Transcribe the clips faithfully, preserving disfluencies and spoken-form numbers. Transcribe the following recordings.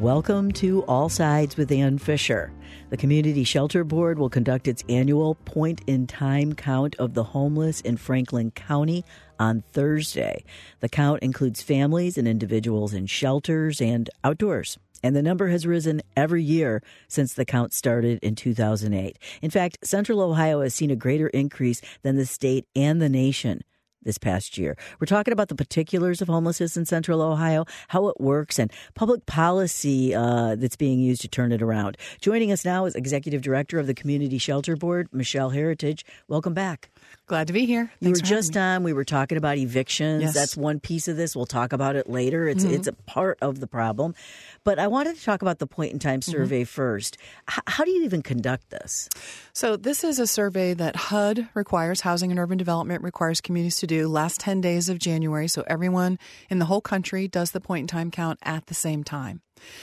Welcome to All Sides with Ann Fisher. The Community Shelter Board will conduct its annual point-in-time count of the homeless in Franklin County on Thursday. The count includes families and individuals in shelters and outdoors. And the number has risen every year since the count started in two thousand eight. In fact, Central Ohio has seen a greater increase than the state and the nation this past year. We're talking about the particulars of homelessness in Central Ohio, how it works, and public policy uh, that's being used to turn it around. Joining us now is Executive Director of the Community Shelter Board, Michelle Heritage. Welcome back. Glad to be here. You Thanks were just on. We were talking about evictions. Yes. That's one piece of this. We'll talk about it later. It's mm-hmm. it's a part of the problem. But I wanted to talk about the point-in-time survey mm-hmm. first. H- how do you even conduct this? So this is a survey that H U D requires, Housing and Urban Development requires communities to do last ten days of January. So everyone in the whole country does the point-in-time count at the same time.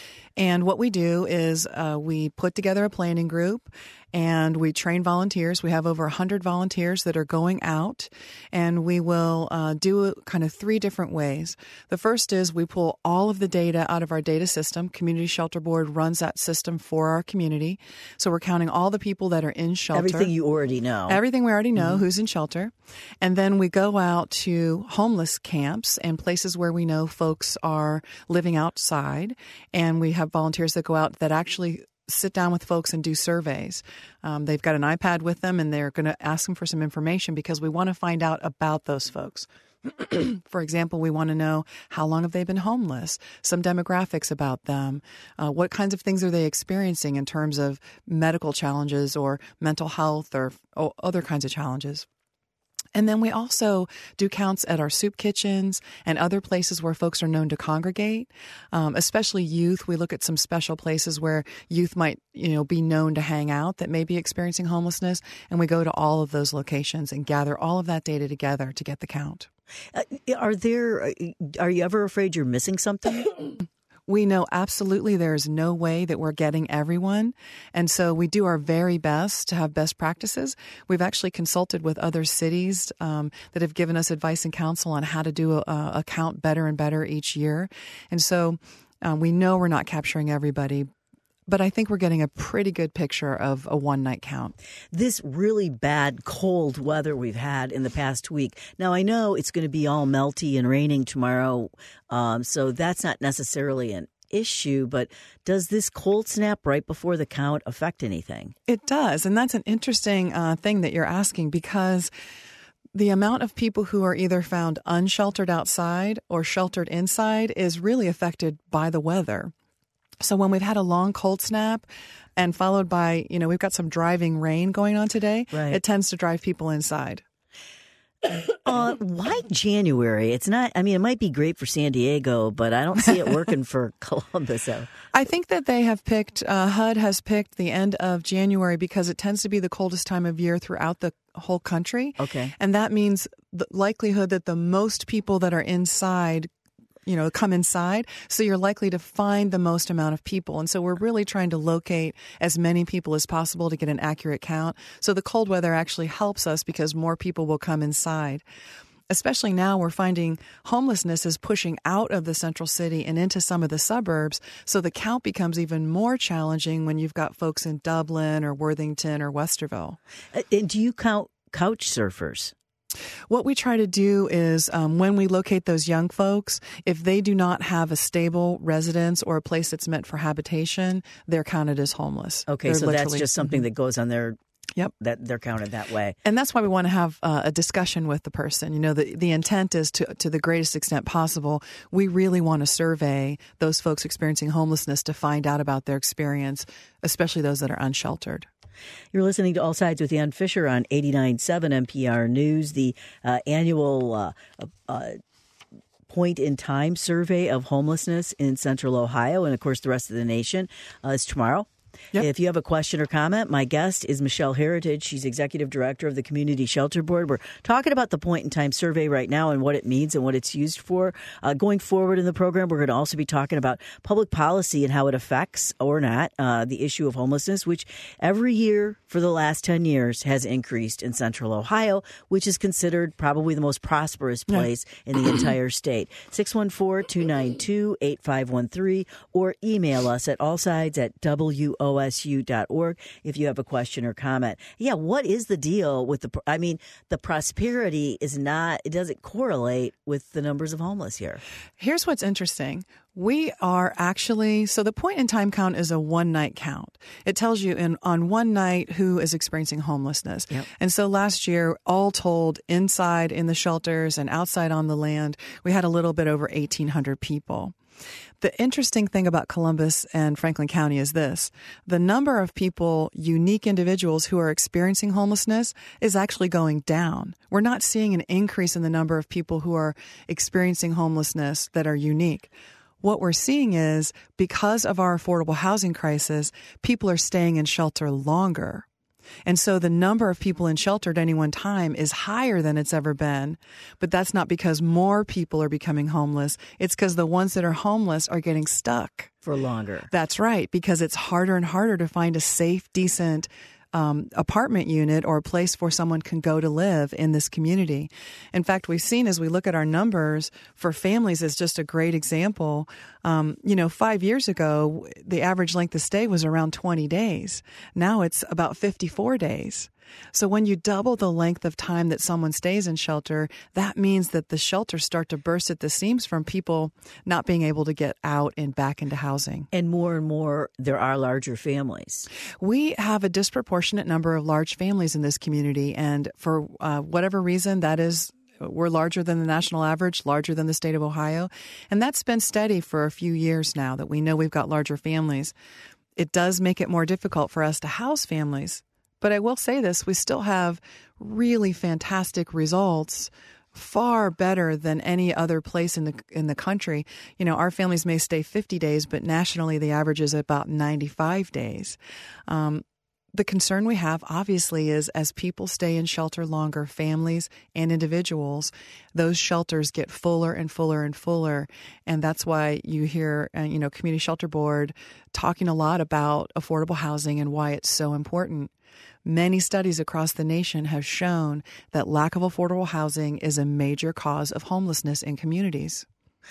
And what we do is uh, we put together a planning group and we train volunteers. We have over one hundred volunteers that are going out, and we will uh, do it kind of three different ways. The first is we pull all of the data out of our data system. Community Shelter Board runs that system for our community. So we're counting all the people that are in shelter. Everything you already know. Everything we already know, mm-hmm. who's in shelter. And then we go out to homeless camps and places where we know folks are living outside, and we have volunteers that go out that actually sit down with folks and do surveys. Um, they've got an iPad with them, and they're going to ask them for some information because we want to find out about those folks. For example, we want to know how long have they been homeless, some demographics about them, uh, what kinds of things are they experiencing in terms of medical challenges or mental health or, or other kinds of challenges. And then we also do counts at our soup kitchens and other places where folks are known to congregate, um, especially youth. We look at some special places where youth might, you know, be known to hang out that may be experiencing homelessness. And we go to all of those locations and gather all of that data together to get the count. Uh, are there, are you ever afraid you're missing something? We know absolutely there's no way that we're getting everyone. And so we do our very best to have best practices. We've actually consulted with other cities um, that have given us advice and counsel on how to do a, a count better and better each year. And so um, we know we're not capturing everybody, but I think we're getting a pretty good picture of a one-night count. This really bad cold weather we've had in the past week. Now, I know it's going to be all melty and raining tomorrow, um, so that's not necessarily an issue, but does this cold snap right before the count affect anything? It does, and that's an interesting uh, thing that you're asking because the amount of people who are either found unsheltered outside or sheltered inside is really affected by the weather. So when we've had a long cold snap and followed by, you know, we've got some driving rain going on today, right. It tends to drive people inside. Uh, why January? It's not, I mean, it might be great for San Diego, but I don't see it working for Columbus. So. I think that they have picked, uh, H U D has picked the end of January because it tends to be the coldest time of year throughout the whole country. Okay. And that means the likelihood that the most people that are inside you know, come inside. So you're likely to find the most amount of people. And so we're really trying to locate as many people as possible to get an accurate count. So the cold weather actually helps us because more people will come inside. Especially now we're finding homelessness is pushing out of the central city and into some of the suburbs. So the count becomes even more challenging when you've got folks in Dublin or Worthington or Westerville. And do you count couch surfers? What we try to do is um, when we locate those young folks, if they do not have a stable residence or a place that's meant for habitation, they're counted as homeless. Okay, they're so that's just something mm-hmm. that goes on their Yep. That they're counted that way. And that's why we want to have uh, a discussion with the person. You know, the, the intent is to, to the greatest extent possible, we really want to survey those folks experiencing homelessness to find out about their experience, especially those that are unsheltered. You're listening to All Sides with Ann Fisher on eighty-nine point seven N P R News. The uh, annual uh, uh, point-in-time survey of homelessness in Central Ohio and, of course, the rest of the nation uh, is tomorrow. Yep. If you have a question or comment, my guest is Michelle Heritage. She's Executive Director of the Community Shelter Board. We're talking about the point-in-time survey right now and what it means and what it's used for. Uh, going forward in the program, we're going to also be talking about public policy and how it affects or not uh, the issue of homelessness, which every year for the last ten years has increased in Central Ohio, which is considered probably the most prosperous place yeah. in the entire state. six one four, two nine two, eight five one three or email us at allsides at w o s u dot org if you have a question or comment. Yeah, what is the deal with the, I mean, the prosperity is not, it doesn't correlate with the numbers of homeless here. Here's what's interesting. We are actually, so the point in time count is a one night count. It tells you in on one night who is experiencing homelessness. Yep. And so last year, all told, inside in the shelters and outside on the land, we had a little bit over eighteen hundred people. The interesting thing about Columbus and Franklin County is this. The number of people, unique individuals who are experiencing homelessness is actually going down. We're not seeing an increase in the number of people who are experiencing homelessness that are unique. What we're seeing is because of our affordable housing crisis, people are staying in shelter longer. And so the number of people in shelter at any one time is higher than it's ever been. But that's not because more people are becoming homeless. It's because the ones that are homeless are getting stuck. For longer. That's right, because it's harder and harder to find a safe, decent Um, apartment unit or a place where someone can go to live in this community. In fact, we've seen as we look at our numbers for families as just a great example, um, you know, five years ago, the average length of stay was around twenty days. Now it's about fifty-four days. So when you double the length of time that someone stays in shelter, that means that the shelters start to burst at the seams from people not being able to get out and back into housing. And more and more, there are larger families. We have a disproportionate number of large families in this community, and for uh, whatever reason, that is we're larger than the national average, larger than the state of Ohio, and that's been steady for a few years now that we know we've got larger families. It does make it more difficult for us to house families. But I will say this, we still have really fantastic results, far better than any other place in the in the country. You know, our families may stay fifty days, but nationally the average is about ninety-five days. Um, the concern we have, obviously, is as people stay in shelter longer, families and individuals, those shelters get fuller and fuller and fuller. And that's why you hear, uh, you know, Community Shelter Board talking a lot about affordable housing and why it's so important. Many studies across the nation have shown that lack of affordable housing is a major cause of homelessness in communities.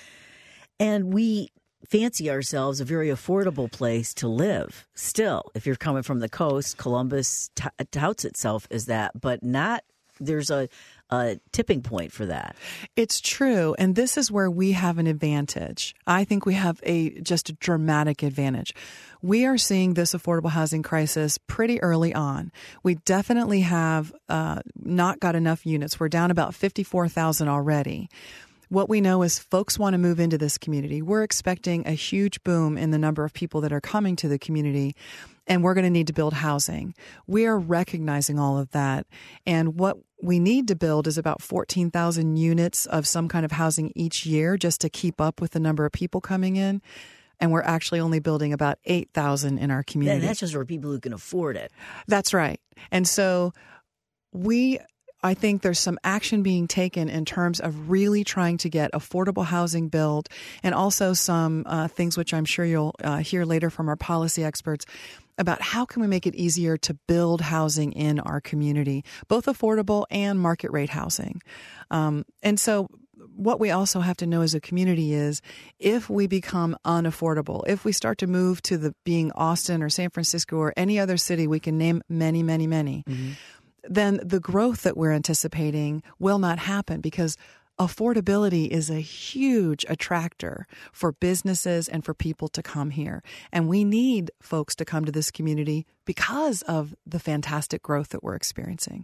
And we fancy ourselves a very affordable place to live. Still, if you're coming from the coast, Columbus t- touts itself as that, but not, there's a, a tipping point for that. It's true. And this is where we have an advantage. I think we have a just a dramatic advantage. We are seeing this affordable housing crisis pretty early on. We definitely have uh, not got enough units. We're down about fifty-four thousand already. What we know is folks want to move into this community. We're expecting a huge boom in the number of people that are coming to the community, and we're going to need to build housing. We are recognizing all of that. And what we need to build is about fourteen thousand units of some kind of housing each year just to keep up with the number of people coming in. And we're actually only building about eight thousand in our community. And that's just for people who can afford it. That's right. And so we... I think there's some action being taken in terms of really trying to get affordable housing built, and also some uh, things which I'm sure you'll uh, hear later from our policy experts about how can we make it easier to build housing in our community, both affordable and market rate housing. Um, and so what we also have to know as a community is if we become unaffordable, if we start to move to the being Austin or San Francisco or any other city, we can name many, many, many. Mm-hmm. Then the growth that we're anticipating will not happen because affordability is a huge attractor for businesses and for people to come here. And we need folks to come to this community because of the fantastic growth that we're experiencing.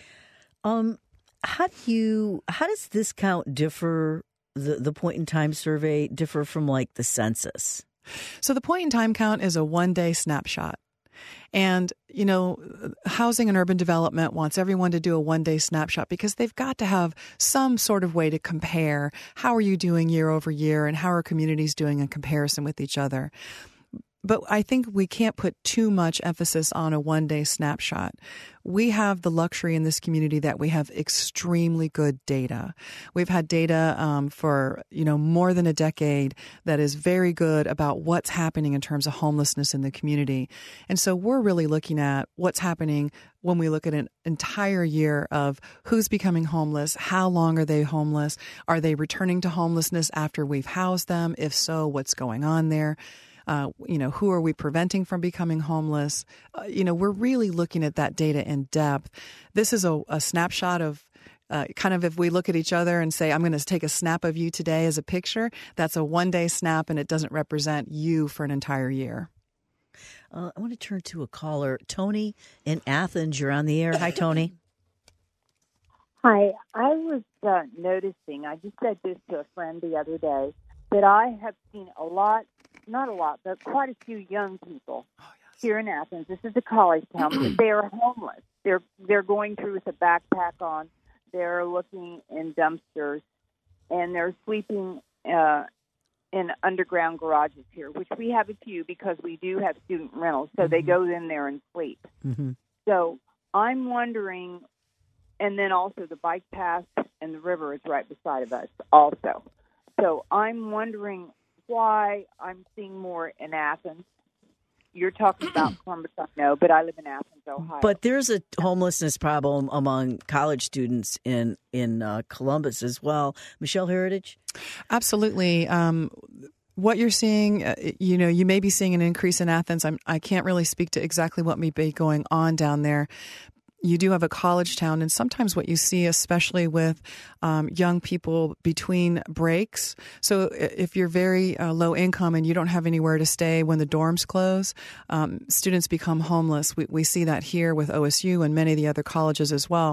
Um, how do you, how does this count differ, the, the point in time survey differ from like the census? So the point in time count is a one day snapshot. And, you know, housing and urban development wants everyone to do a one-day snapshot because they've got to have some sort of way to compare how are you doing year over year and how are communities doing in comparison with each other. but I think we can't put too much emphasis on a one-day snapshot. We have the luxury in this community that we have extremely good data. We've had data um, for, you know, more than a decade that is very good about what's happening in terms of homelessness in the community. And so we're really looking at what's happening when we look at an entire year of who's becoming homeless, how long are they homeless, are they returning to homelessness after we've housed them? If so, what's going on there? Uh, you know, who are we preventing from becoming homeless? Uh, you know, we're really looking at that data in depth. This is a, a snapshot of uh, kind of if we look at each other and say, I'm going to take a snap of you today as a picture, that's a one-day snap and it doesn't represent you for an entire year. Uh, I want to turn to a caller. Tony in Athens, you're on the air. Hi, Tony. Hi. I was uh, noticing, I just said this to a friend the other day, that I have seen a lot, not a lot, but quite a few young people oh, yes. here in Athens. This is a college town, but they are homeless. They're they're going through with a backpack on. They're looking in dumpsters, and they're sleeping uh, in underground garages here, which we have a few because we do have student rentals. So mm-hmm. they go in there and sleep. Mm-hmm. So I'm wondering, and then also the bike path and the river is right beside of us also. So I'm wondering why I'm seeing more in Athens. You're talking about Columbus, I know, but I live in Athens, Ohio. But there's a homelessness problem among college students in in uh, Columbus as well. Michelle Heritage? Absolutely. Um, what you're seeing, uh, you know, you may be seeing an increase in Athens. I'm, I can't really speak to exactly what may be going on down there. You do have a college town, and sometimes what you see, especially with um, young people between breaks. So if you're very uh, low income and you don't have anywhere to stay when the dorms close, um, students become homeless. We, we see that here with O S U and many of the other colleges as well.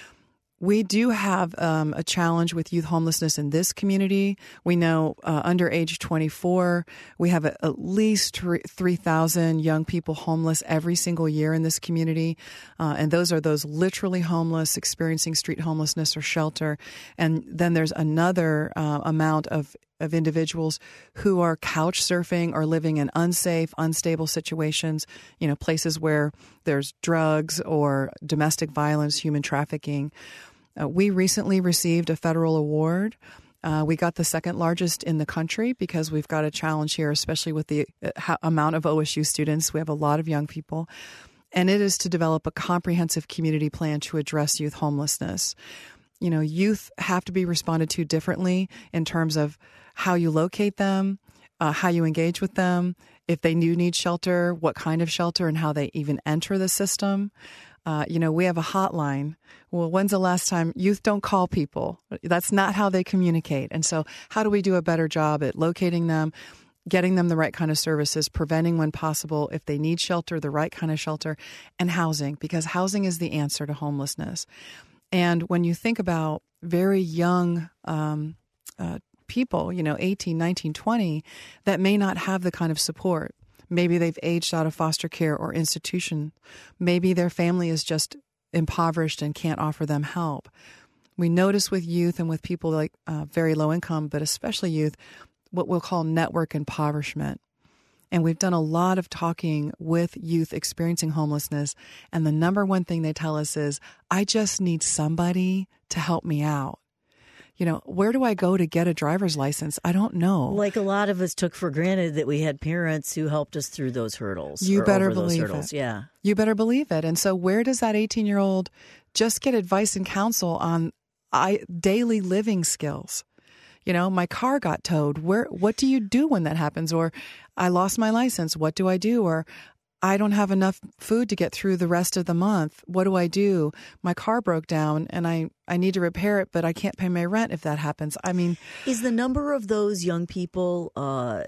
We do have um, a challenge with youth homelessness in this community. We know uh, under age twenty-four, we have a, at least three thousand young people homeless every single year in this community. Uh, and those are those literally homeless, experiencing street homelessness or shelter. And then there's another uh, amount of of individuals who are couch surfing or living in unsafe, unstable situations, you know, places where there's drugs or domestic violence, human trafficking. Uh, we recently received a federal award. Uh, we got the second largest in the country because we've got a challenge here, especially with the uh, amount of O S U students. We have a lot of young people. And it is to develop a comprehensive community plan to address youth homelessness. You know, youth have to be responded to differently in terms of how you locate them, uh, how you engage with them, if they do need shelter, what kind of shelter, and how they even enter the system. Uh, you know, we have a hotline. Well, when's the last time? Youth don't call people. That's not how they communicate. And so how do we do a better job at locating them, getting them the right kind of services, preventing when possible, if they need shelter, the right kind of shelter, and housing, because housing is the answer to homelessness. And when you think about very young um, uh, people, you know, eighteen, nineteen, twenty, that may not have the kind of support. Maybe they've aged out of foster care or institution. Maybe their family is just impoverished and can't offer them help. We notice with youth and with people like uh, very low income, but especially youth, what we'll call network impoverishment. And we've done a lot of talking with youth experiencing homelessness. And the number one thing they tell us is, I just need somebody to help me out. You know, where do I go to get a driver's license? I don't know. Like a lot of us took for granted that we had parents who helped us through those hurdles. You better over believe those hurdles. it. Yeah. You better believe it. And so where does that eighteen-year-old just get advice and counsel on I, daily living skills? You know, my car got towed. Where? What do you do when that happens? Or I lost my license. What do I do? Or I don't have enough food to get through the rest of the month. What do I do? My car broke down and I, I need to repair it, but I can't pay my rent if that happens. I mean, is the number of those young people uh,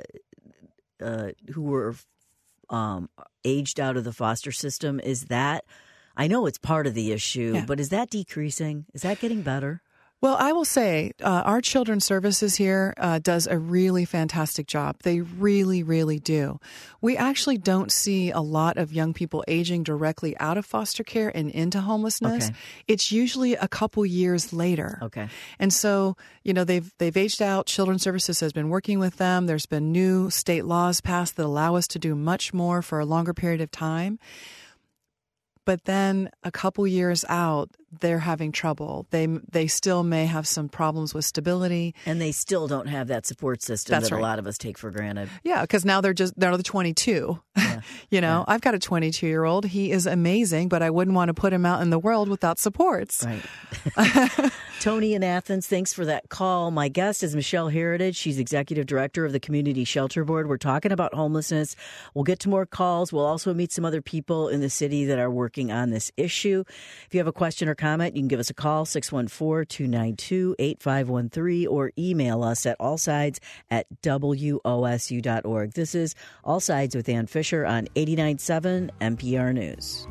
uh, who were um, aged out of the foster system, is that, I know it's part of the issue, yeah. but is that decreasing? Is that getting better? Well, I will say uh, our children's services here uh, does a really fantastic job. They really, really do. We actually don't see a lot of young people aging directly out of foster care and into homelessness. Okay. It's usually a couple years later. Okay. And so, you know, they've they've aged out. Children's Services has been working with them. There's been new state laws passed that allow us to do much more for a longer period of time. But then a couple years out, they're having trouble. They they still may have some problems with stability, and they still don't have that support system That's that right. a lot of us take for granted. Yeah, because now they're just they're the twenty-two. Yeah. you know, Yeah. I've got a twenty-two year old. He is amazing, but I wouldn't want to put him out in the world without supports. Right. Tony in Athens, thanks for that call. My guest is Michelle Heritage. She's executive director of the Community Shelter Board. We're talking about homelessness. We'll get to more calls. We'll also meet some other people in the city that are working on this issue. If you have a question or comment, you can give us a call, six one four, two nine two, eight five one three, or email us at allsides at W O S U dot org. This is All Sides with Ann Fisher on eighty-nine point seven N P R News.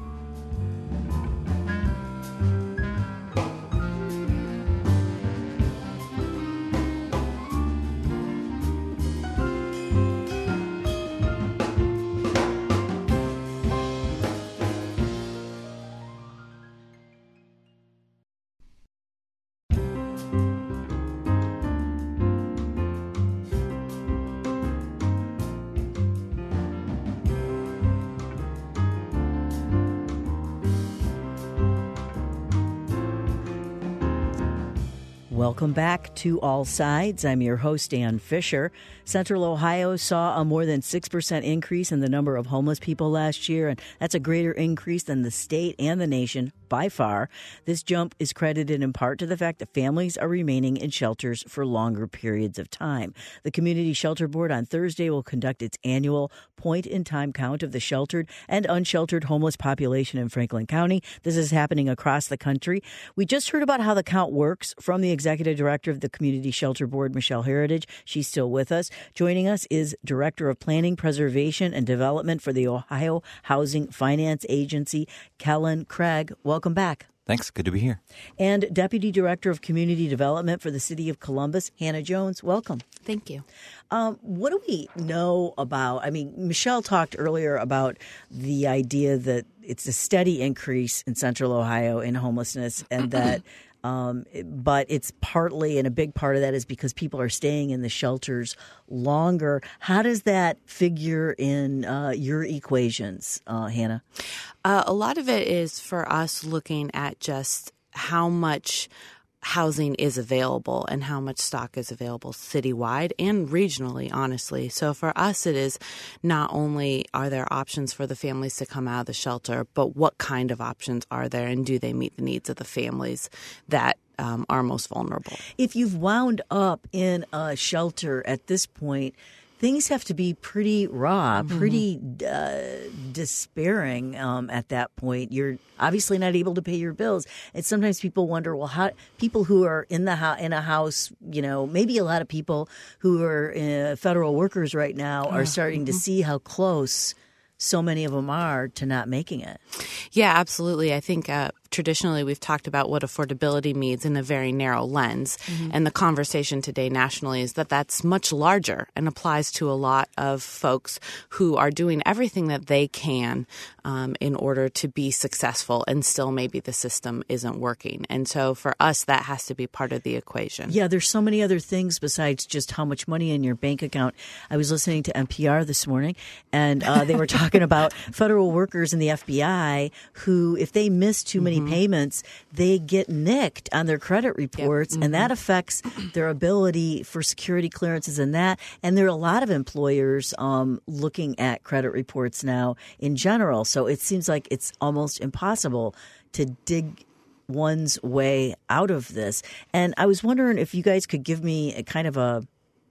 Welcome back to All Sides. I'm your host, Ann Fisher. Central Ohio saw a more than six percent increase in the number of homeless people last year, and that's a greater increase than the state and the nation by far. This jump is credited in part to the fact that families are remaining in shelters for longer periods of time. The Community Shelter Board on Thursday will conduct its annual point-in-time count of the sheltered and unsheltered homeless population in Franklin County. This is happening across the country. We just heard about how the count works from the executive director of the Community Shelter Board, Michelle Heritage. She's still with us. Joining us is Director of Planning, Preservation, and Development for the Ohio Housing Finance Agency, Kellen Craig. Welcome back. Thanks. Good to be here. And Deputy Director of Community Development for the City of Columbus, Hannah Jones. Welcome. Thank you. Um, what do we know about, I mean, Michelle talked earlier about the idea that it's a steady increase in Central Ohio in homelessness, and that Um, but it's partly, and a big part of that is because people are staying in the shelters longer. How does that figure in uh, your equations, uh, Hannah? Uh, a lot of it is for us looking at just how much housing is available and how much stock is available citywide and regionally, honestly. So for us, it is not only are there options for the families to come out of the shelter, but what kind of options are there, and do they meet the needs of the families that um, are most vulnerable? If you've wound up in a shelter at this point, things have to be pretty raw, pretty uh, despairing um, at that point. You're obviously not able to pay your bills. And sometimes people wonder, well, how people who are in the ho- in a house, you know, maybe a lot of people who are uh, federal workers right now are starting to see how close so many of them are to not making it. Yeah, absolutely. I think uh, traditionally we've talked about what affordability means in a very narrow lens. Mm-hmm. And the conversation today nationally is that that's much larger and applies to a lot of folks who are doing everything that they can um, in order to be successful, and still maybe the system isn't working. And so for us, that has to be part of the equation. Yeah, there's so many other things besides just how much money in your bank account. I was listening to N P R this morning, and uh, they were talking about federal workers in the F B I who, if they miss too many mm-hmm. payments, they get nicked on their credit reports, yep. mm-hmm. and that affects their ability for security clearances and that. And there are a lot of employers um, looking at credit reports now in general. So it seems like it's almost impossible to dig one's way out of this. And I was wondering if you guys could give me a kind of a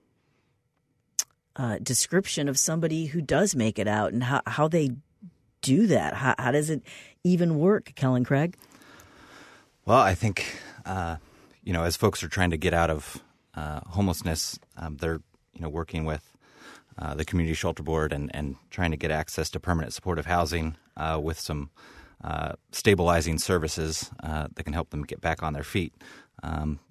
uh, description of somebody who does make it out and how, how they do that. How, how does it even work, Kellen Craig? Well, I think, uh, you know, as folks are trying to get out of uh, homelessness, um, they're, you know, working with uh, the Community Shelter Board and, and trying to get access to permanent supportive housing uh, with some uh, stabilizing services uh, that can help them get back on their feet. Um,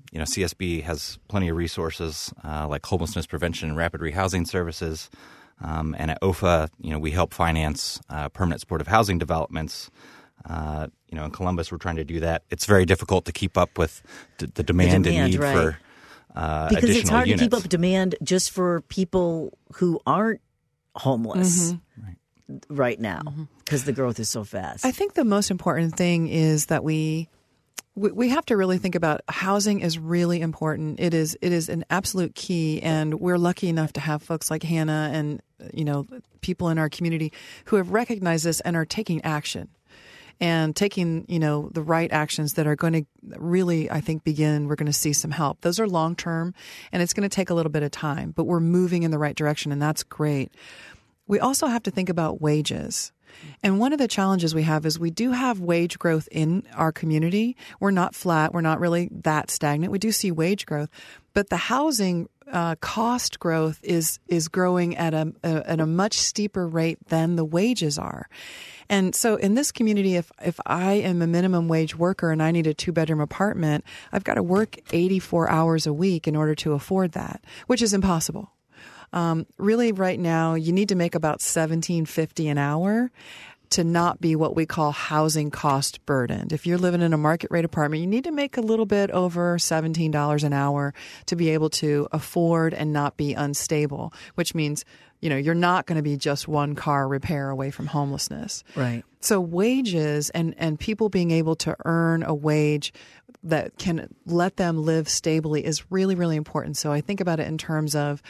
you know, C S B has plenty of resources uh, like homelessness prevention and rapid rehousing services. Um, and at O F A, you know, we help finance uh, permanent supportive housing developments. Uh, you know, in Columbus, we're trying to do that. It's very difficult to keep up with d- the, demand the demand and need right. for uh, because additional it's hard units. to keep up demand just for people who aren't homeless Mm-hmm. Right. right now because the growth is so fast. I think the most important thing is that we we we have to really think about housing is really important. It is it is an absolute key, and we're lucky enough to have folks like Hannah and you know people in our community who have recognized this and are taking action. And taking, you know, the right actions that are going to really, I think, begin, we're going to see some help. Those are long term, and it's going to take a little bit of time, but we're moving in the right direction, and that's great. We also have to think about wages. And one of the challenges we have is we do have wage growth in our community. We're not flat. We're not really that stagnant. We do see wage growth, but the housing uh, cost growth is is growing at a, a at a much steeper rate than the wages are. And so in this community, if if I am a minimum wage worker and I need a two-bedroom apartment, I've got to work eighty-four hours a week in order to afford that, which is impossible. Um, really, right now, you need to make about seventeen fifty an hour to not be what we call housing cost burdened. If you're living in a market rate apartment, you need to make a little bit over seventeen dollars an hour to be able to afford and not be unstable, which means, you know, you're not going to be just one car repair away from homelessness. Right. So wages and, and people being able to earn a wage that can let them live stably is really, really important. So I think about it in terms of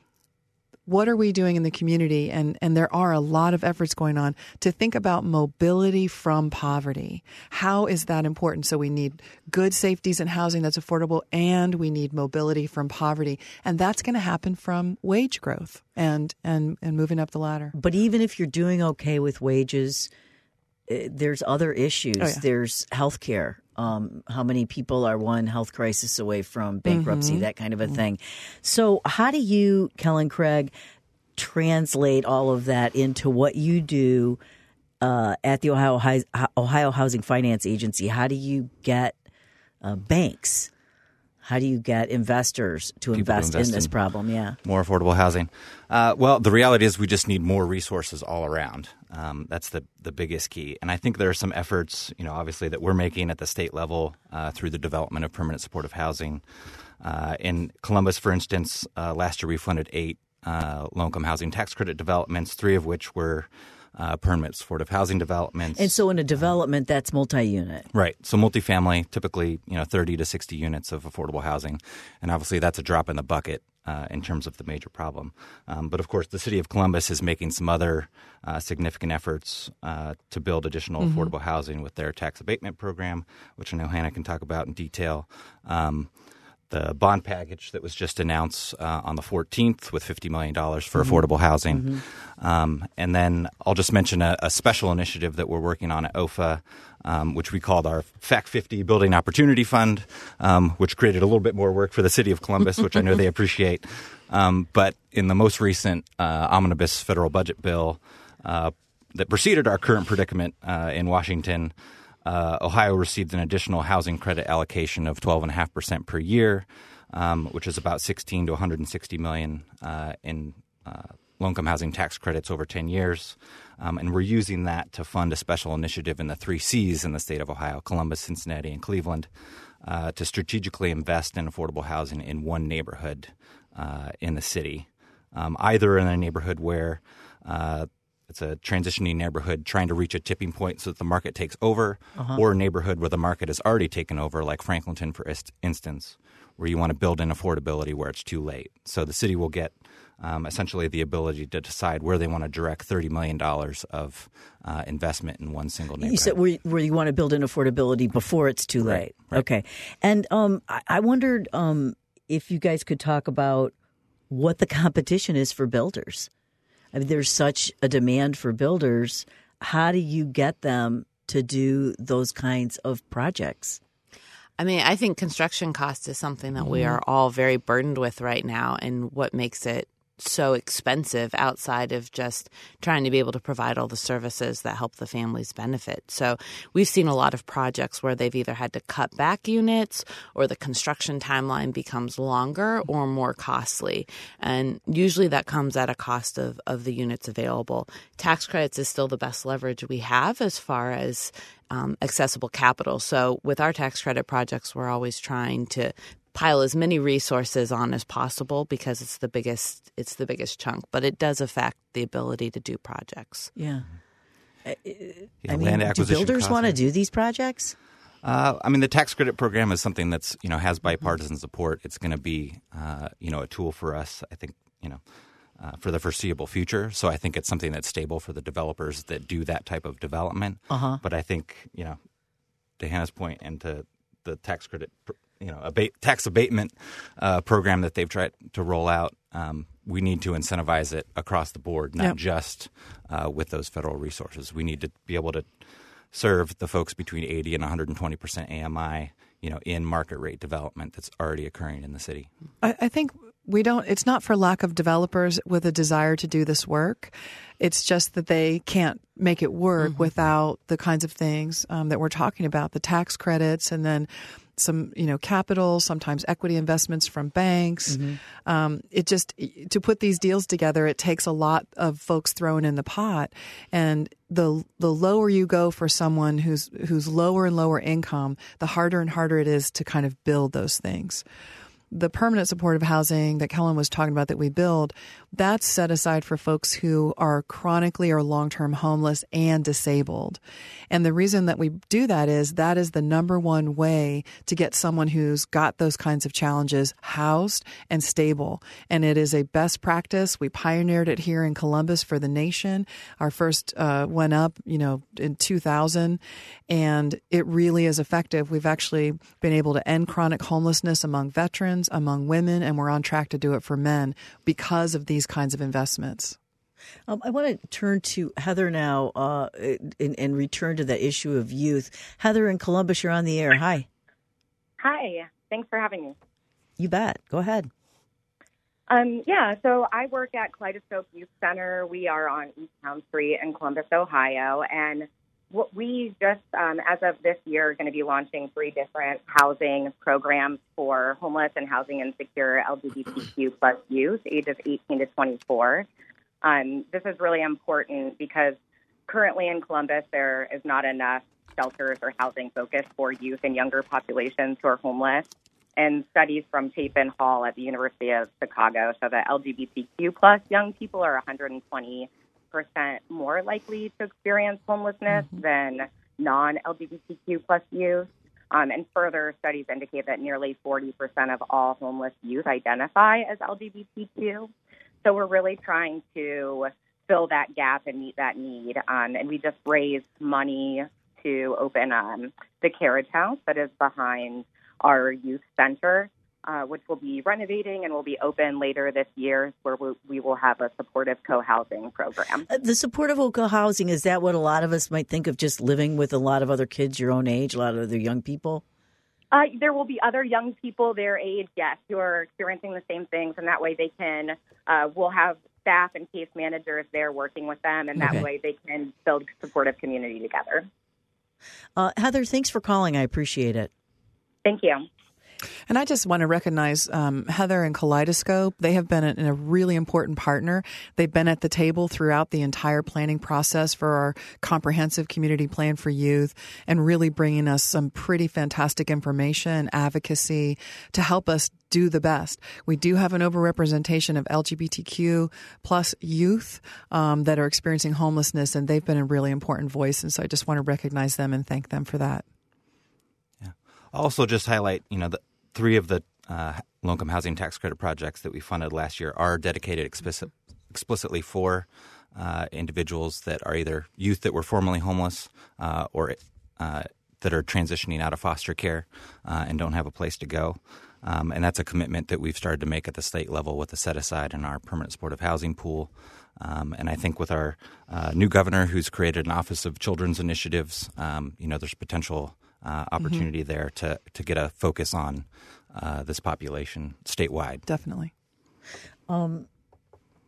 what are we doing in the community? And, and there are a lot of efforts going on to think about mobility from poverty. How is that important? So we need good safeties and housing that's affordable, and we need mobility from poverty. And that's going to happen from wage growth and, and, and moving up the ladder. But even if you're doing okay with wages, uh, there's other issues. Oh, yeah. There's health care. Um, how many people are one health crisis away from bankruptcy, Mm-hmm. that kind of a thing. So how do you, Kellen Craig, translate all of that into what you do uh, at the Ohio, Ohio Housing Finance Agency? How do you get uh, banks? How do you get investors to invest, to invest in this in problem? Yeah. More affordable housing. Uh, well, the reality is we just need more resources all around. Um, that's the, the biggest key. And I think there are some efforts, you know, obviously that we're making at the state level uh, through the development of permanent supportive housing. Uh, in Columbus, for instance, uh, last year we funded eight uh, low-income housing tax credit developments, three of which were Uh, permanent supportive housing developments. And so in a development, that's multi-unit. Right. So multifamily, typically, you know, thirty to sixty units of affordable housing. And obviously that's a drop in the bucket uh, in terms of the major problem. Um, but of course, the city of Columbus is making some other uh, significant efforts uh, to build additional mm-hmm. affordable housing with their tax abatement program, which I know Hannah can talk about in detail. Um, the bond package that was just announced uh, on the fourteenth with fifty million dollars for mm-hmm. affordable housing. Mm-hmm. Um, and then I'll just mention a, a special initiative that we're working on at O F A, um, which we called our F A C fifty Building Opportunity Fund, um, which created a little bit more work for the city of Columbus, which I know they appreciate. Um, but in the most recent uh, omnibus federal budget bill uh, that preceded our current predicament uh, in Washington, Uh, Ohio received an additional housing credit allocation of twelve point five percent per year, um, which is about sixteen to one hundred sixty million uh, in uh, low-income housing tax credits over ten years. Um, and we're using that to fund a special initiative in the three C's in the state of Ohio, Columbus, Cincinnati, and Cleveland, uh, to strategically invest in affordable housing in one neighborhood uh, in the city, um, either in a neighborhood where uh, it's a transitioning neighborhood trying to reach a tipping point so that the market takes over, uh-huh. or a neighborhood where the market has already taken over, like Franklinton, for instance, where you want to build in affordability where it's too late. So the city will get um, essentially the ability to decide where they want to direct thirty million dollars of uh, investment in one single neighborhood. You said where, where you want to build in affordability before it's too late. Right, right. Okay. And um, I, I wondered um, if you guys could talk about what the competition is for builders. I mean, there's such a demand for builders. How do you get them to do those kinds of projects? I mean, I think construction cost is something that mm-hmm. we are all very burdened with right now. And what makes it so expensive outside of just trying to be able to provide all the services that help the families benefit. So we've seen a lot of projects where they've either had to cut back units or the construction timeline becomes longer or more costly. And usually that comes at a cost of, of the units available. Tax credits is still the best leverage we have as far as um, accessible capital. So with our tax credit projects, we're always trying to pile as many resources on as possible because it's the biggest it's the biggest chunk, but it does affect the ability to do projects. Yeah. yeah I mean, land do acquisition builders costs want to are- do these projects? Uh, I mean, the tax credit program is something that's, you know, has bipartisan support. It's going to be, uh, you know, a tool for us, I think, you know, uh, for the foreseeable future. So I think it's something that's stable for the developers that do that type of development. Uh-huh. But I think, you know, to Hannah's point and to the tax credit pr- you know, abate, tax abatement uh, program that they've tried to roll out, um, we need to incentivize it across the board, not Yep. just uh, with those federal resources. We need to be able to serve the folks between eighty and one hundred twenty percent A M I, you know, in market rate development that's already occurring in the city. I, I think we don't, it's not for lack of developers with a desire to do this work. It's just that they can't make it work mm-hmm. without the kinds of things um, that we're talking about, the tax credits and then some, you know, capital, sometimes equity investments from banks. Mm-hmm. Um, it just, to put these deals together, it takes a lot of folks thrown in the pot. And the the lower you go for someone who's who's lower and lower income, the harder and harder it is to kind of build those things. The permanent supportive housing that Kellen was talking about that we build, that's set aside for folks who are chronically or long-term homeless and disabled. And the reason that we do that is that is the number one way to get someone who's got those kinds of challenges housed and stable. And it is a best practice. We pioneered it here in Columbus for the nation. Our first uh, went up, you know, in two thousand, and it really is effective. We've actually been able to end chronic homelessness among veterans, among women, and we're on track to do it for men because of these kinds of investments. Um, I want to turn to Heather now uh, and, and return to that issue of youth. Heather in Columbus, you're on the air. Hi. Hi. Thanks for having me. You bet. Go ahead. Um, yeah, so I work at Kaleidoscope Youth Center. We are on East Town Street in Columbus, Ohio, and what we just, um, as of this year, are going to be launching three different housing programs for homeless and housing insecure L G B T Q plus youth, ages eighteen to twenty-four. Um, this is really important because currently in Columbus, there is not enough shelters or housing focused for youth and younger populations who are homeless. And studies from Chapin Hall at the University of Chicago show that L G B T Q plus young people are one hundred twenty percent more likely to experience homelessness mm-hmm. than non-L G B T Q plus youth. Um, and further studies indicate that nearly forty percent of all homeless youth identify as L G B T Q. So we're really trying to fill that gap and meet that need. Um, and we just raised money to open um, the Carriage House that is behind our youth center, uh, which will be renovating and will be open later this year, where we, we will have a supportive co-housing program. Uh, the supportive co-housing, is that what a lot of us might think of, just living with a lot of other kids your own age, a lot of other young people? Uh, there will be other young people their age, yes, who are experiencing the same things, and that way they can, uh, we'll have staff and case managers there working with them, and that Okay. way they can build supportive community together. Uh, Heather, thanks for calling. I appreciate it. Thank you. And I just want to recognize um, Heather and Kaleidoscope. They have been a, a really important partner. They've been at the table throughout the entire planning process for our comprehensive community plan for youth and really bringing us some pretty fantastic information and advocacy to help us do the best. We do have an overrepresentation of L G B T Q plus youth um, that are experiencing homelessness, and they've been a really important voice. And so I just want to recognize them and thank them for that. I'll also just highlight, you know, the three of the uh, low-income housing tax credit projects that we funded last year are dedicated explicit, explicitly for uh, individuals that are either youth that were formerly homeless uh, or uh, that are transitioning out of foster care uh, and don't have a place to go. Um, and that's a commitment that we've started to make at the state level with a set-aside in our permanent supportive housing pool. Um, and I think with our uh, new governor who's created an Office of Children's Initiatives, um, you know, there's potential Uh, opportunity mm-hmm. there to, to get a focus on uh, this population statewide. Definitely. Um,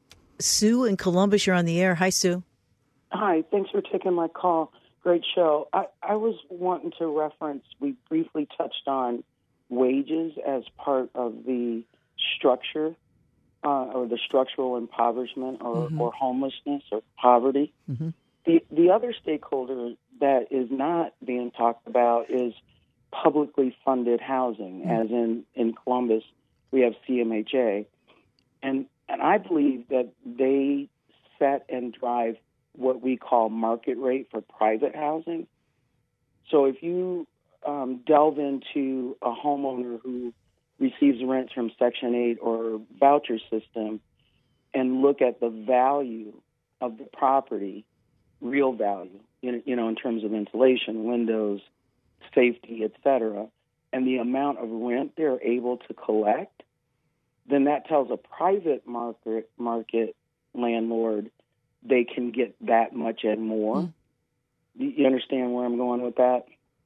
Sue in Columbus, you're on the air. Hi, Sue. Hi, thanks for taking my call. Great show. I, I was wanting to reference, we briefly touched on wages as part of the structure uh, or the structural impoverishment or, mm-hmm. or homelessness or poverty. Mm-hmm. The, the other stakeholder that is not being talked about is publicly funded housing, mm-hmm. as in, in Columbus, we have C M H A. And, and I believe that they set and drive what we call market rate for private housing. So if you um, delve into a homeowner who receives rent from Section eight or voucher system and look at the value of the property, real value, you know, in terms of insulation, windows, safety, et cetera, and the amount of rent they're able to collect, then that tells a private market market landlord they can get that much and more. Mm. You understand where I'm going with that?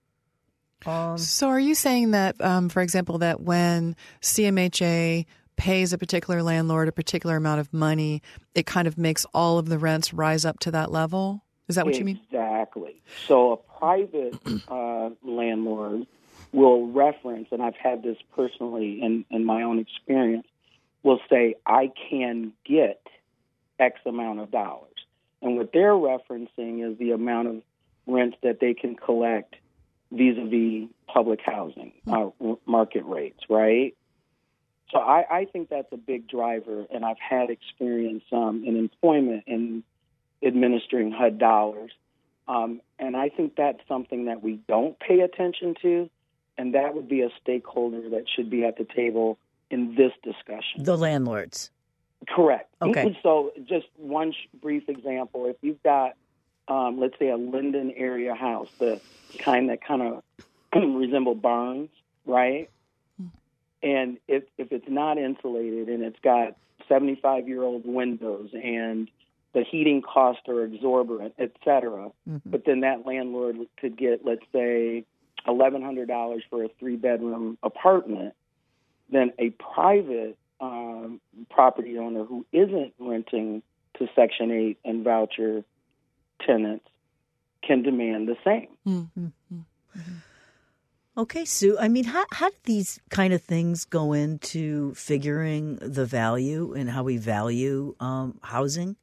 Um, so are you saying that, um, for example, that when C M H A pays a particular landlord a particular amount of money, it kind of makes all of the rents rise up to that level? Is that what exactly. you mean? Exactly. So a private uh, landlord will reference, and I've had this personally in, in my own experience, will say, I can get X amount of dollars. And what they're referencing is the amount of rents that they can collect vis-a-vis public housing uh, market rates, right? So I, I think that's a big driver, and I've had experience um, in employment in administering H U D dollars. Um, and I think that's something that we don't pay attention to, and that would be a stakeholder that should be at the table in this discussion. The landlords. Correct. Okay. So just one sh- brief example. If you've got, um, let's say, a Linden area house, the kind that kind of resemble barns, right? And if, if it's not insulated and it's got seventy-five-year-old windows and the heating costs are exorbitant, et cetera, mm-hmm. but then that landlord could get, let's say, eleven hundred dollars for a three-bedroom apartment, then a private um, property owner who isn't renting to Section eight and voucher tenants can demand the same. Mm-hmm. Mm-hmm. Okay, Sue, I mean, how, how do these kind of things go into figuring the value and how we value um, housing?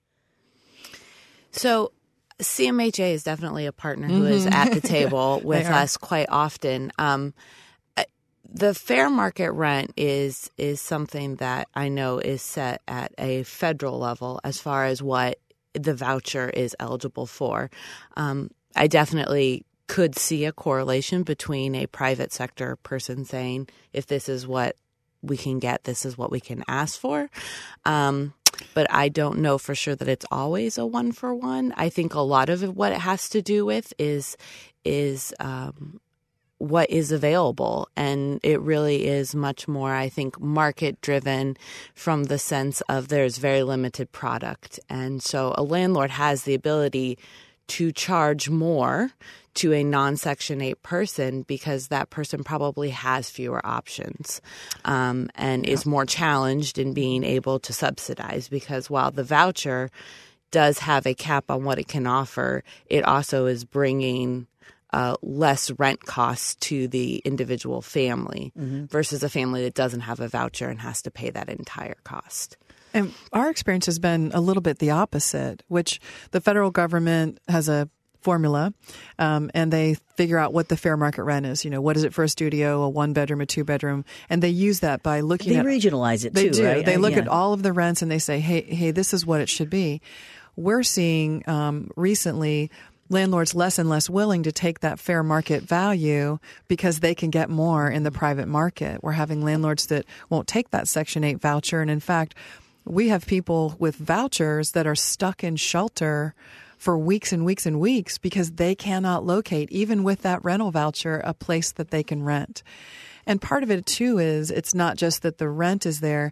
So C M H A is definitely a partner who mm-hmm. is at the table with us quite often. Um, the fair market rent is is something that I know is set at a federal level as far as what the voucher is eligible for. Um, I definitely could see a correlation between a private sector person saying, if this is what we can get, this is what we can ask for. Um, but I don't know for sure that it's always a one for one. I think a lot of it, what it has to do with is is um, what is available. And it really is much more, I think, market driven from the sense of there's very limited product. And so a landlord has the ability to charge more to a non-Section eight person because that person probably has fewer options um, and yeah. is more challenged in being able to subsidize, because while the voucher does have a cap on what it can offer, it also is bringing uh, less rent costs to the individual family mm-hmm. versus a family that doesn't have a voucher and has to pay that entire cost. And our experience has been a little bit the opposite, which the federal government has a formula, um, and they figure out what the fair market rent is. You know, what is it for a studio, a one bedroom, a two bedroom, and they use that by looking they at. They regionalize it they too, do. right? They look yeah. at all of the rents and they say, "Hey, hey, this is what it should be." We're seeing um, recently landlords less and less willing to take that fair market value because they can get more in the private market. We're having landlords that won't take that Section eight voucher, and in fact, we have people with vouchers that are stuck in shelter for weeks and weeks and weeks because they cannot locate, even with that rental voucher, a place that they can rent. And part of it, too, is it's not just that the rent is there.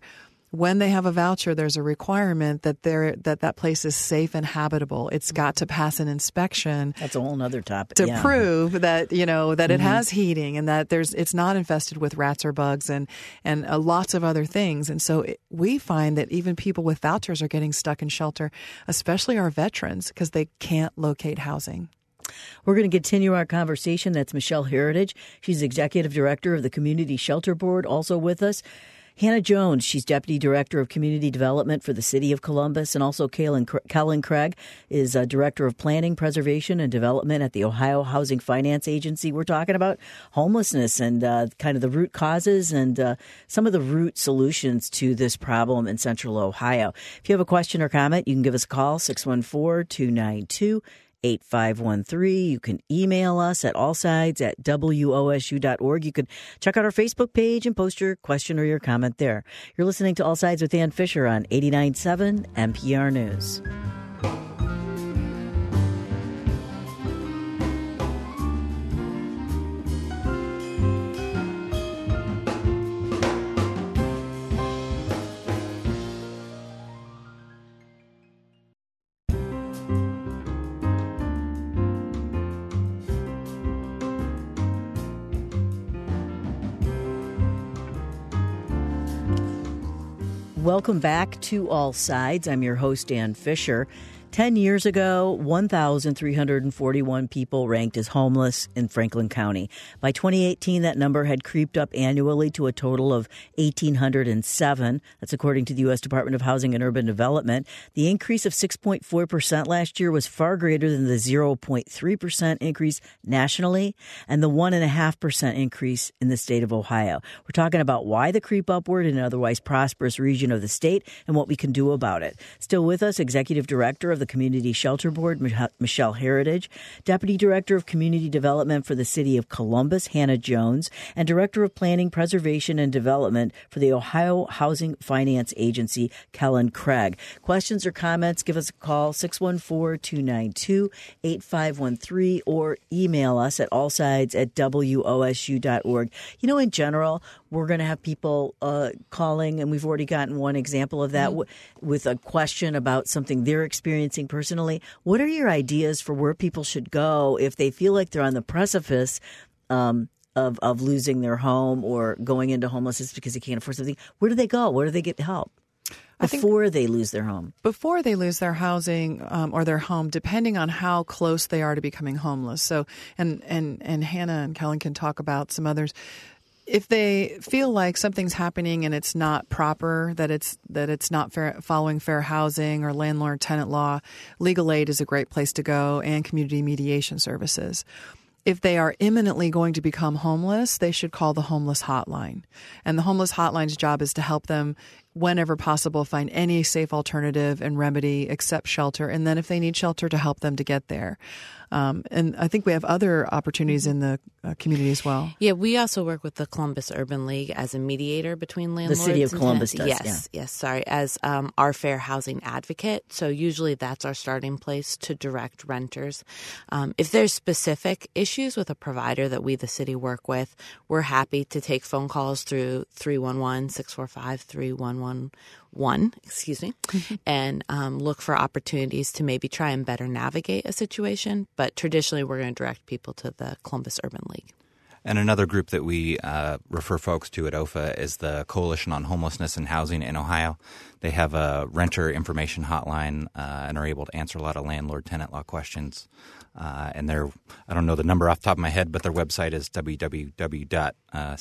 when they have a voucher, there's a requirement that there that that place is safe and habitable. It's got to pass an inspection. That's a whole nother topic. To yeah. prove that, you know, that Mm-hmm. it has heating and that there's it's not infested with rats or bugs and and uh, lots of other things. And so it, we find that even people with vouchers are getting stuck in shelter, especially our veterans, because they can't locate housing. We're going to continue our conversation. That's Michelle Heritage. She's Executive Director of the Community Shelter Board. Also with us, Hannah Jones. She's Deputy Director of Community Development for the City of Columbus. And also Kellen, Kellen Craig is uh, Director of Planning, Preservation, and Development at the Ohio Housing Finance Agency. We're talking about homelessness and uh, kind of the root causes and uh, some of the root solutions to this problem in Central Ohio. If you have a question or comment, you can give us a call, six one four, two nine two, eight five one three. You can email us at allsides at W O S U dot org. You can check out our Facebook page and post your question or your comment there. You're listening to All Sides with Ann Fisher on eighty-nine point seven N P R News. Welcome back to All Sides. I'm your host, Ann Fisher. Ten years ago, one thousand three hundred forty-one people ranked as homeless in Franklin County. By twenty eighteen, that number had creeped up annually to a total of one thousand eight hundred seven. That's according to the U S Department of Housing and Urban Development. The increase of six point four percent last year was far greater than the zero point three percent increase nationally and the one point five percent increase in the state of Ohio. We're talking about why the creep upward in an otherwise prosperous region of the state and what we can do about it. Still with us, Executive Director of the Community Shelter Board, Michelle Heritage, Deputy Director of Community Development for the City of Columbus, Hannah Jones, and Director of Planning, Preservation, and Development for the Ohio Housing Finance Agency, Kellen Craig. Questions or comments, give us a call, six one four, two nine two, eight five one three, or email us at allsides at W O S U dot org. You know, in general, we're going to have people uh, calling, and we've already gotten one example of that mm-hmm. w- with a question about something they're experiencing personally. What are your ideas for where people should go if they feel like they're on the precipice um, of, of losing their home or going into homelessness because they can't afford something? Where do they go? Where do they get help before they lose their home? Before they lose their housing um, or their home, depending on how close they are to becoming homeless. So, and, and, and Hannah and Kellen can talk about some others. If they feel like something's happening and it's not proper, that it's that it's not fair, following fair housing or landlord-tenant law, legal aid is a great place to go, and community mediation services. If they are imminently going to become homeless, they should call the homeless hotline. And the homeless hotline's job is to help them, whenever possible, find any safe alternative and remedy except shelter. And then if they need shelter, to help them to get there. Um, and I think we have other opportunities in the uh, community as well. Yeah, we also work with the Columbus Urban League as a mediator between landlords. The city of and Columbus tenants. does, Yes, yeah. yes, sorry, as um, our fair housing advocate. So usually that's our starting place to direct renters. Um, if there's specific issues with a provider that we, the city, work with, we're happy to take phone calls through three one one, six four five, three one one one, excuse me, and um, look for opportunities to maybe try and better navigate a situation. But traditionally, we're going to direct people to the Columbus Urban League. And another group that we uh, refer folks to at O F A is the Coalition on Homelessness and Housing in Ohio. They have a renter information hotline uh, and are able to answer a lot of landlord-tenant law questions. Uh, and they're, I don't know the number off the top of my head, but their website is w w w dot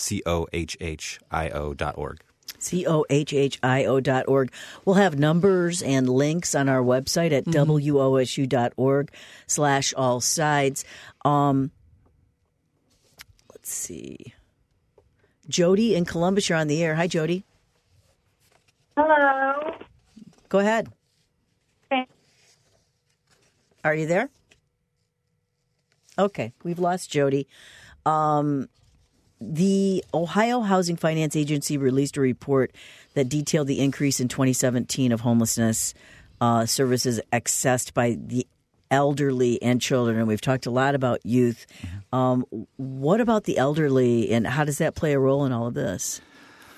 cohhio dot org. C O H H I O dot org. We'll have numbers and links on our website at mm-hmm. W O S U dot org slash all sides. Um, let's see. Jody in Columbus, you're on the air. Hi, Jody. Hello. Go ahead. Okay. Are you there? Okay, we've lost Jody. Um, the Ohio Housing Finance Agency released a report that detailed the increase in twenty seventeen of homelessness uh, services accessed by the elderly and children. And we've talked a lot about youth. Um, what about the elderly, and how does that play a role in all of this?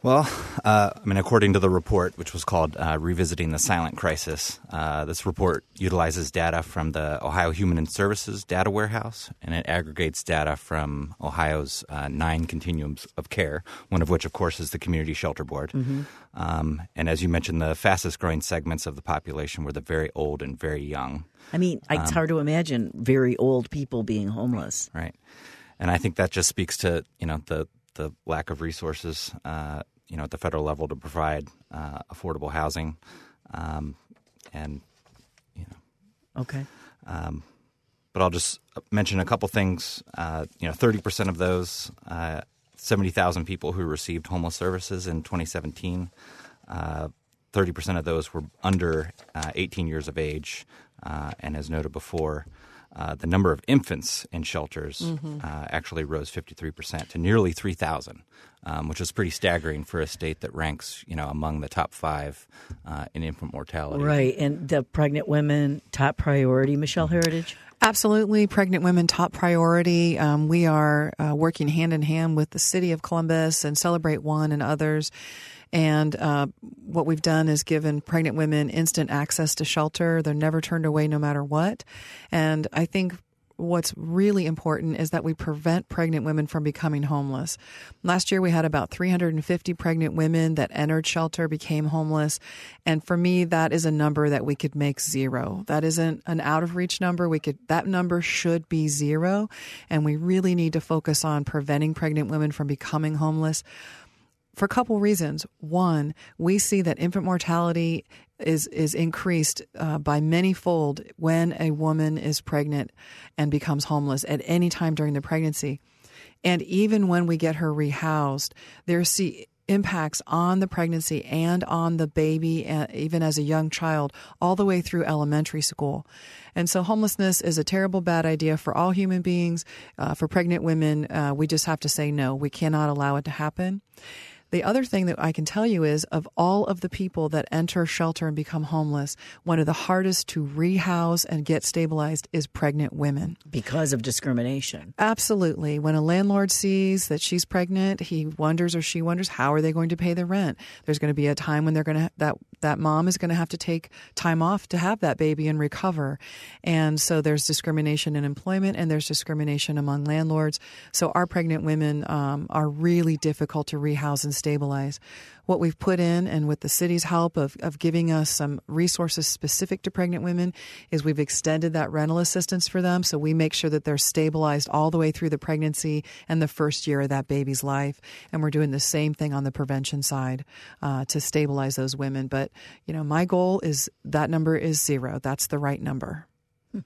Well, uh, I mean, according to the report, which was called uh, Revisiting the Silent Crisis, uh, this report utilizes data from the Ohio Human and Services Data Warehouse, and it aggregates data from Ohio's uh, nine continuums of care, one of which, of course, is the Community Shelter Board. Mm-hmm. Um, and as you mentioned, the fastest growing segments of the population were the very old and very young. I mean, it's um, hard to imagine very old people being homeless. Right. And I think that just speaks to, you know, the, the lack of resources uh you know, at the federal level to provide uh, affordable housing, um, and you know, okay. Um, but I'll just mention a couple things. Uh, you know, thirty percent of those uh, seventy thousand people who received homeless services in twenty seventeen, uh, thirty percent of those were under uh, eighteen years of age, uh, and as noted before. Uh, the number of infants in shelters mm-hmm. uh, actually rose fifty-three percent to nearly three thousand, um, which is pretty staggering for a state that ranks, you know, among the top five uh, in infant mortality. Right, and the pregnant women, top priority, Michelle Heritage? Absolutely. Pregnant women, top priority. Um, we are uh, working hand in hand with the City of Columbus and Celebrate One and others. And uh, what we've done is given pregnant women instant access to shelter. They're never turned away no matter what. And I think what's really important is that we prevent pregnant women from becoming homeless. Last year, we had about three hundred fifty pregnant women that entered shelter, became homeless. And for me, that is a number that we could make zero. That isn't an out-of-reach number. We could that number should be zero. And we really need to focus on preventing pregnant women from becoming homeless. For a couple reasons. One, we see that infant mortality is is increased uh, by many-fold when a woman is pregnant and becomes homeless at any time during the pregnancy. And even when we get her rehoused, there's see impacts on the pregnancy and on the baby, uh, even as a young child, all the way through elementary school. And so homelessness is a terrible, bad idea for all human beings. Uh, for pregnant women, uh, we just have to say no. We cannot allow it to happen. The other thing that I can tell you is of all of the people that enter shelter and become homeless, one of the hardest to rehouse and get stabilized is pregnant women. Because of discrimination. Absolutely. When a landlord sees that she's pregnant, he wonders or she wonders, how are they going to pay the rent? There's going to be a time when they're going to, that, that mom is going to have to take time off to have that baby and recover. And so there's discrimination in employment and there's discrimination among landlords. So our pregnant women um, are really difficult to rehouse and stabilize. What we've put in, and with the city's help of, of giving us some resources specific to pregnant women, is we've extended that rental assistance for them. So we make sure that they're stabilized all the way through the pregnancy and the first year of that baby's life. And we're doing the same thing on the prevention side uh, to stabilize those women. But, you know, my goal is that number is zero. That's the right number. Hmm.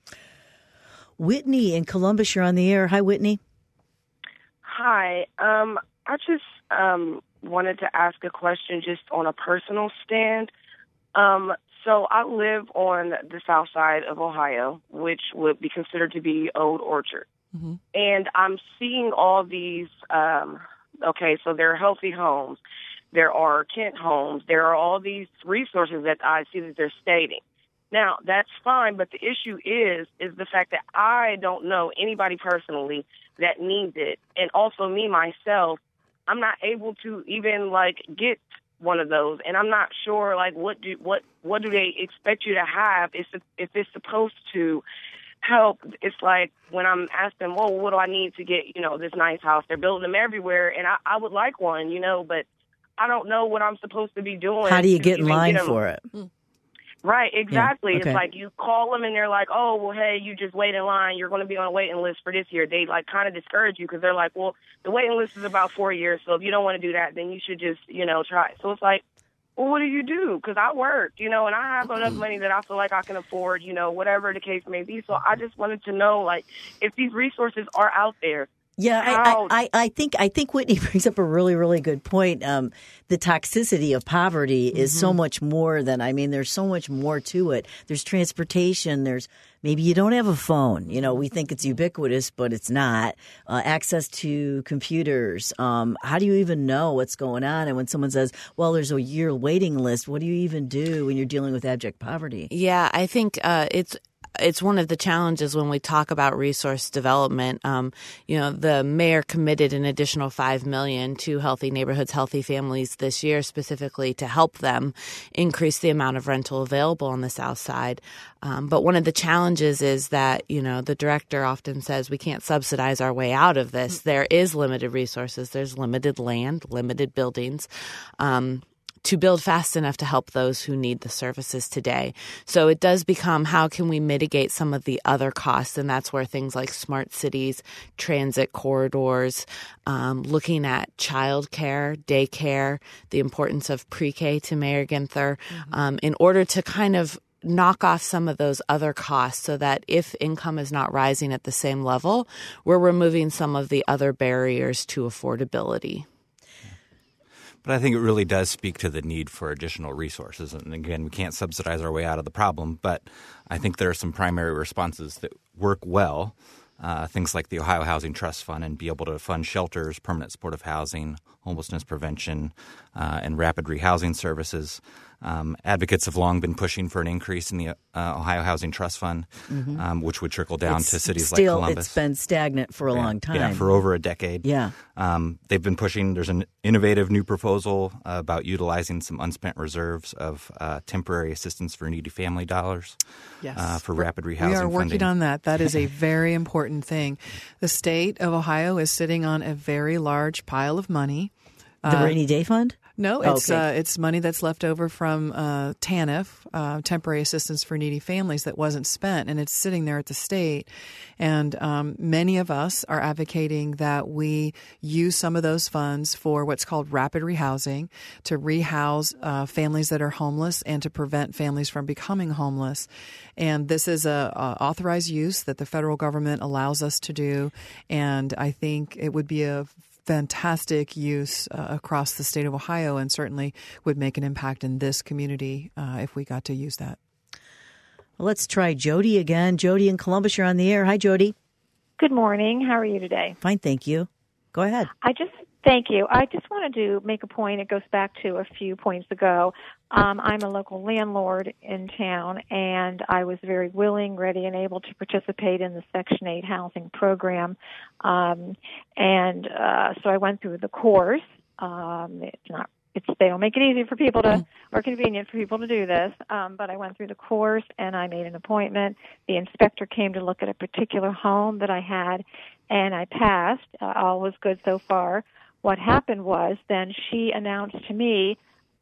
Whitney in Columbus, you're on the air. Hi, Whitney. Hi. Um, I just um, wanted to ask a question just on a personal stand. Um, so I live on the south side of Ohio, which would be considered to be Old Orchard. Mm-hmm. And I'm seeing all these, um, okay, so there are healthy homes. There are Kent homes. There are all these resources that I see that they're stating. Now, that's fine, but the issue is, is the fact that I don't know anybody personally that needs it. And also me, myself, I'm not able to even, like, get one of those. And I'm not sure, like, what do what what do they expect you to have if, if it's supposed to help. It's like when I'm asking, well, what do I need to get, you know, this nice house? They're building them everywhere, and I, I would like one, you know, but I don't know what I'm supposed to be doing. How do you get in line get for it? Right, exactly. Yeah, okay. It's like you call them and they're like, oh, well, hey, you just wait in line. You're going to be on a waiting list for this year. They, like, kind of discourage you because they're like, well, the waiting list is about four years, so if you don't want to do that, then you should just, you know, try. So it's like, well, what do you do? Because I work, you know, and I have enough money that I feel like I can afford, you know, whatever the case may be. So I just wanted to know, like, if these resources are out there. Yeah, I, I, I think I think Whitney brings up a really, really good point. Um, the toxicity of poverty is mm-hmm. so much more than, I mean, there's so much more to it. There's transportation. There's maybe you don't have a phone. You know, we think it's ubiquitous, but it's not. Uh, access to computers. Um, how do you even know what's going on? And when someone says, well, there's a year waiting list, what do you even do when you're dealing with abject poverty? Yeah, I think uh, it's it's one of the challenges when we talk about resource development. Um, you know, the mayor committed an additional five million dollars to Healthy Neighborhoods, Healthy Families this year, specifically to help them increase the amount of rental available on the South Side. Um, but one of the challenges is that, you know, the director often says we can't subsidize our way out of this. There is limited resources. There's limited land, limited buildings. Um, to build fast enough to help those who need the services today. So it does become, how can we mitigate some of the other costs? And that's where things like smart cities, transit corridors, um, looking at childcare, daycare, the importance of pre-K to Mayor Ginther, mm-hmm. um, in order to kind of knock off some of those other costs so that if income is not rising at the same level, we're removing some of the other barriers to affordability. But I think it really does speak to the need for additional resources. And again, we can't subsidize our way out of the problem, but I think there are some primary responses that work well. Uh, things like the Ohio Housing Trust Fund, and be able to fund shelters, permanent supportive housing, homelessness prevention, uh, and rapid rehousing services. Um, advocates have long been pushing for an increase in the uh, Ohio Housing Trust Fund, mm-hmm. um, which would trickle down it's to cities still, like Columbus. It's been stagnant for a yeah, long time. Yeah, for over a decade. Yeah. Um, they've been pushing. There's an innovative new proposal uh, about utilizing some unspent reserves of uh, temporary assistance for needy family dollars yes. uh, for rapid rehousing. We are working funding. on that. That is a very important thing. The state of Ohio is sitting on a very large pile of money. The uh, rainy day fund? No, it's okay. uh, it's money that's left over from uh, TANF, uh, Temporary Assistance for Needy Families, that wasn't spent, and it's sitting there at the state. And um, many of us are advocating that we use some of those funds for what's called rapid rehousing, to rehouse uh, families that are homeless and to prevent families from becoming homeless. And this is a, a authorized use that the federal government allows us to do, and I think it would be a fantastic use uh, across the state of Ohio, and certainly would make an impact in this community uh, if we got to use that. Well, let's try Jody again. Jody in Columbus, you're on the air. Hi, Jody. Good morning. How are you today? Fine, thank you. Go ahead. I just thank you. I just wanted to make a point. It goes back to a few points ago. Um, I'm a local landlord in town, and I was very willing, ready, and able to participate in the Section eight housing program. Um, and uh, so I went through the course. Um, it's not, it's they don't make it easy for people to, or convenient for people to do this. Um, but I went through the course, and I made an appointment. The inspector came to look at a particular home that I had, and I passed. Uh, all was good so far. What happened was then she announced to me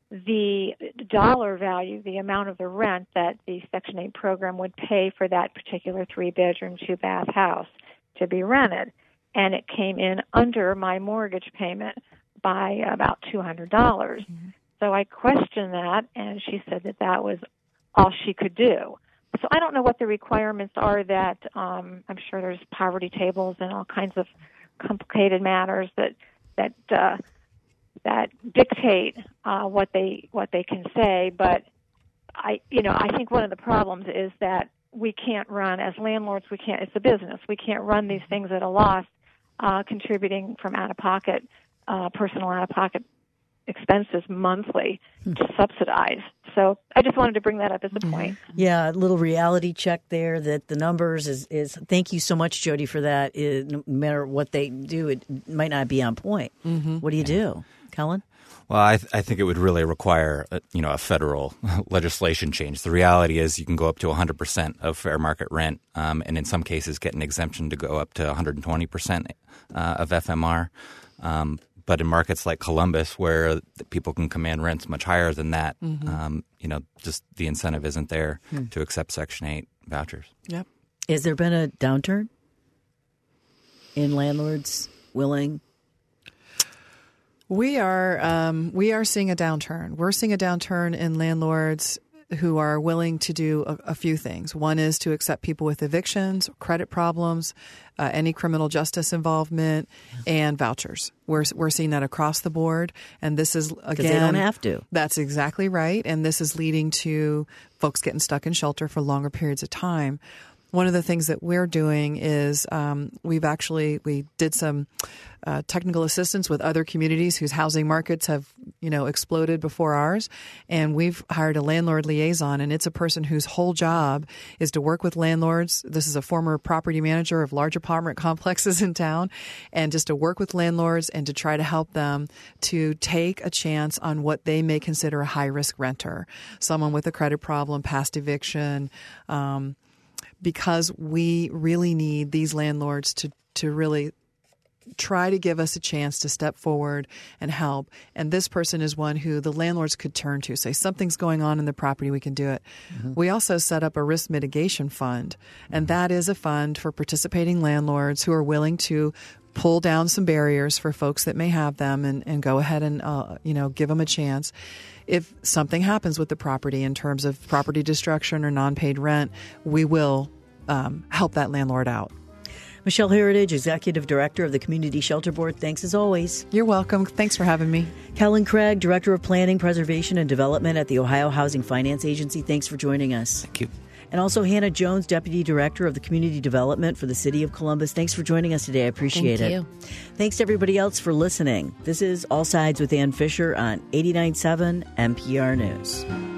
the dollar value, the amount of the rent that the Section eight program would pay for that particular three-bedroom, two-bath house to be rented. And it came in under my mortgage payment by about two hundred dollars. Mm-hmm. So I questioned that, and she said that that was all she could do. So I don't know what the requirements are that um, I'm sure there's poverty tables and all kinds of complicated matters that that uh, that dictate uh, what they what they can say. But I, you know, I think one of the problems is that we can't run as landlords. We can't. It's a business. We can't run these things at a loss, uh, contributing from out of pocket, uh, personal out of pocket expenses monthly to subsidize. So I just wanted to bring that up as a point. Yeah, a little reality check there that the numbers is, is thank you so much, Jody, for that. It, no matter what they do, it might not be on point. Mm-hmm. What do you do, Kellen? Well, I, th- I think it would really require, a, you know, a federal legislation change. The reality is you can go up to one hundred percent of fair market rent, um, and in some cases get an exemption to go up to one hundred twenty percent uh, of F M R. Um, but in markets like Columbus, where people can command rents much higher than that, mm-hmm. um, you know, just the incentive isn't there hmm. to accept Section eight vouchers. Yep. Has there been a downturn in landlords willing? We are um, we are seeing a downturn. We're seeing a downturn in landlords who are willing to do a, a few things. One is to accept people with evictions, credit problems, uh, any criminal justice involvement, and vouchers. We're we're seeing that across the board, and this is again because they don't have to. That's exactly right, and this is leading to folks getting stuck in shelter for longer periods of time. one of the things that we're doing is um, we've actually we did some uh, technical assistance with other communities whose housing markets have you know exploded before ours, and we've hired a landlord liaison, and it's a person whose whole job is to work with landlords. This is a former property manager of large apartment complexes in town, and just to work with landlords and to try to help them to take a chance on what they may consider a high-risk renter, someone with a credit problem, past eviction, um, because we really need these landlords to, to really try to give us a chance to step forward and help. And this person is one who the landlords could turn to, say something's going on in the property, we can do it. Mm-hmm. We also set up a risk mitigation fund, and that is a fund for participating landlords who are willing to pull down some barriers for folks that may have them and, and go ahead and uh, you know give them a chance. If something happens with the property in terms of property destruction or non-paid rent, we will um, help that landlord out. Michelle Heritage, Executive Director of the Community Shelter Board, thanks as always. You're welcome. Thanks for having me. Kellen Craig, Director of Planning, Preservation, and Development at the Ohio Housing Finance Agency, thanks for joining us. Thank you. And also Hannah Jones, Deputy Director of the Community Development for the City of Columbus. Thanks for joining us today. I appreciate Thank it. you. Thanks to everybody else for listening. This is All Sides with Ann Fisher on eighty-nine point seven N P R News.